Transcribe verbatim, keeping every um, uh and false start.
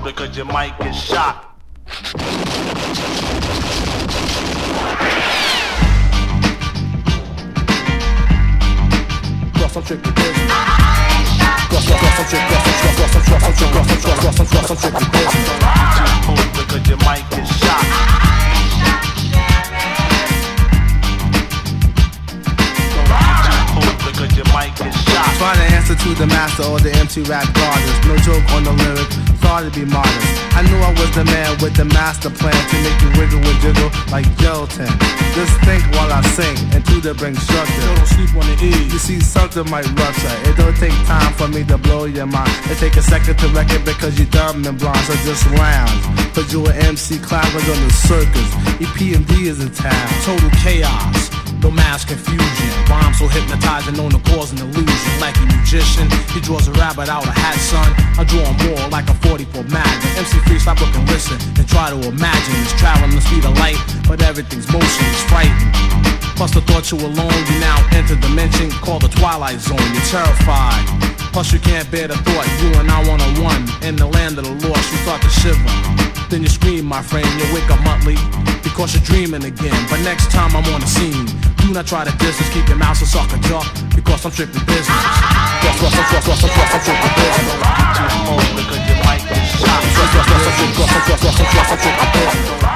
because you might get shot. Cross some tricky business. Cross, cross, cross some trick, cross, cross, cross, cross, cross some trick, cross, cross, cross, cross, cross some tricky business. Don't move because you might get shot. Because you might get shot. Try to answer to the master or the empty rap goddess. No joke on the lyric, thought to be modest. I knew I was the man with the master plan to make you wiggle and jiggle like gelatin. Just think while I sing and to the bring structure. Don't sleep on the E. You see, something might rupture. It don't take time for me to blow your mind. It take a second to wreck it because you're dumb and blind. So just lounge. Cause you an M C clappers on the circus. E P M D is in town. Total chaos, no mass confusion. Rhyme so hypnotizing, known to cause an illusion. Like a magician, he draws a rabbit out of hat, son. I draw him more like a forty-four Magnum. M C free, stop looking, listen, and try to imagine. It's traveling the speed of light, but everything's motion is frightening. Plus the thought you alone, you now enter dimension called the Twilight Zone. You're terrified. Plus you can't bear the thought, you and I one-on-one in the land of the lost. You start to shiver, then you scream, my friend. You wake up monthly because you're dreaming again. But next time I'm on the scene, do not try to distance. Keep your mouth so sucker duck because I'm strictly business. Cross, cross, cross, cross, cross, cross, I'm strictly business. Don't move because you might get shot. Cross, cross, cross, cross, cross, cross, cross, I'm strictly business.